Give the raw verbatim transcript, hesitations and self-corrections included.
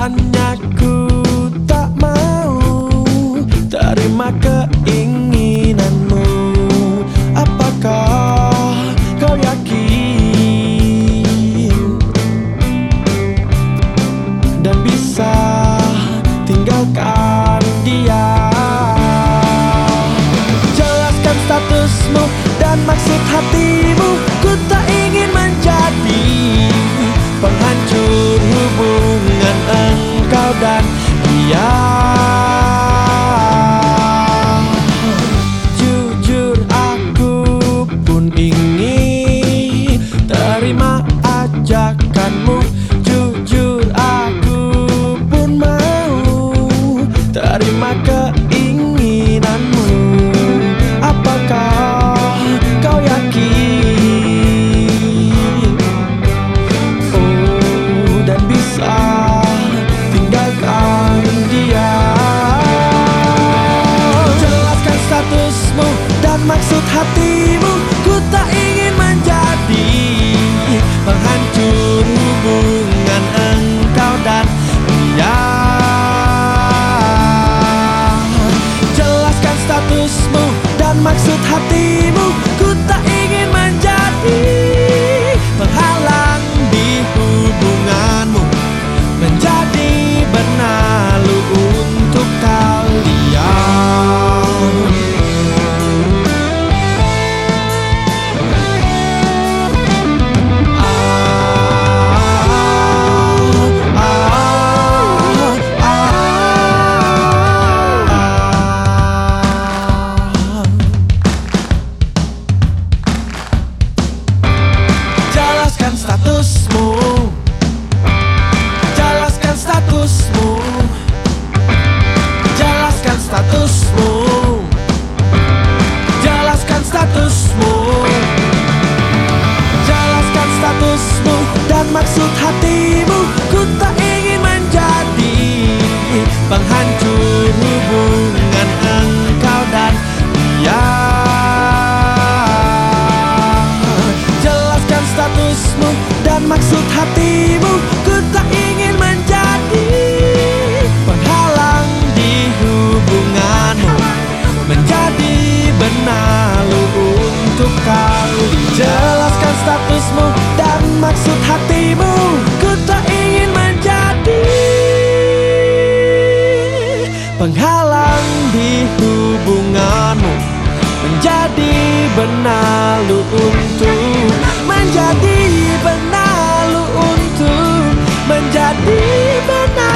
Bukannya ku tak mau terima keinginanmu. Apakah kau yakin dan bisa tinggalkan dia? Jelaskan statusmu dan maksud hatimu. Ku tak ingin menjadi penghancur hubungan engkau dan dia. Jujur aku pun ingin terima ajakanmu. Jujur aku pun mau terima keinginanmu. Apakah kau yakin oh dan bisa tinggalkan dia? Jelaskan statusmu dan maksud hatimu. Ku tak ingin menjadi penghancur hubungan engkau dan dia. Jelaskan statusmu dan maksud hatimu. Ku tak ingin menjadi penghalang di hubunganmu, menjadi benalu untuk kalian. Jelaskan statusmu. Jelaskan statusmu. Jelaskan statusmu. Jelaskan statusmu. Jelaskan statusmu dan maksud hatimu. Ku tak ingin menjadi penghancur hubungan engkau dan dia. Jelaskan statusmu dan maksud hatimu. Ku tak ingin menjadi penghalang di hubunganmu, menjadi benalu untuk kalian. Jelaskan statusmu dan maksud hatimu. Ku tak ingin menjadi penghalang di hubunganmu, menjadi benalu untuk, menjadi benalu untuk, menjadi benalu.